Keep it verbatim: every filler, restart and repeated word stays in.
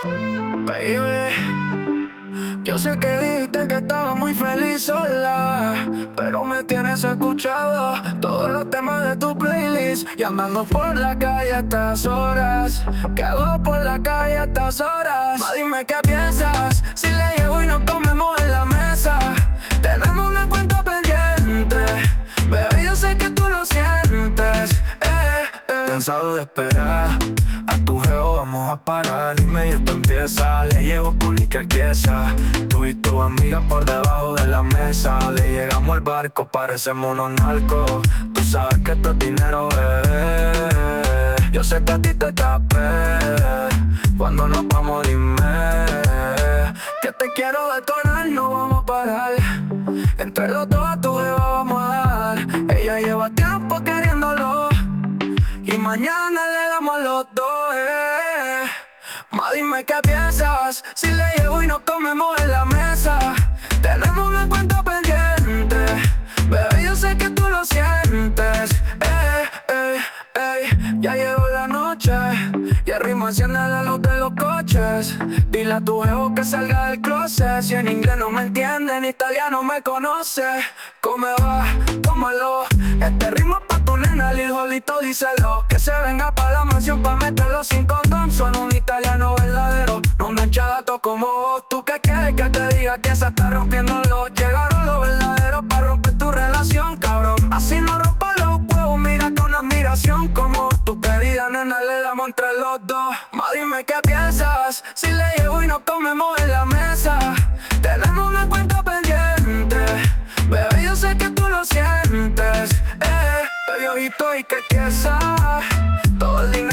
Baby, yo sé que dijiste que estaba muy feliz sola, pero me tienes escuchado todos los temas de tu playlist. Y andando por la calle a estas horas, quedo por la calle a estas horas. Ma, dime qué piensas, si le llevo y nos comemos en la mesa. Tenemos una cuenta pendiente, bebé, yo sé que tú lo sientes. eh, eh. Cansado de esperar, a tu geo vamos a parar. Dime y esto empieza, le llevo cualquier pieza. Tú y tu amiga por debajo de la mesa. Le llegamos al barco, parecemos unos narcos. Tú sabes que esto es dinero, bebé. Yo sé que a ti te escapé. Cuando nos vamos dime que te quiero detonar, no vamos a parar. Entre los dos a tu geo vamos a dar. Ella lleva tiempo queriéndolo y mañana le damos los dos, eh. Ma, dime qué piensas, si le llevo y nos comemos en la mesa. Tenemos una cuenta pendiente, bebé, yo sé que tú lo sientes. eh, eh, eh. Ya llegó la noche y el ritmo enciende la luz de los coches. Dile a tu jevo que salga del closet. Si en inglés no me entiende, en italiano me conoce. ¿Cómo va? Tómalo. Este ritmo es pa' tu nena, el hijolito, díselo. Que se venga pa' la mansión pa' meterlo sin condón. Son un italiano verdadero, no un changato como vos. ¿Tú qué quieres que te diga que se está rompiéndolo? Llegaron los verdaderos pa' romper tu relación, cabrón. Así no rompa los huevos, mira con admiración. Como tu querida nena le damos entre los dos. Ma, dime qué piensas, si le llevo y nos comemos en la mesa. Tenemos una cuenta pendiente, bebé, yo sé que tú lo sientes. eh, Baby, ojito y que piensas, todo el dinero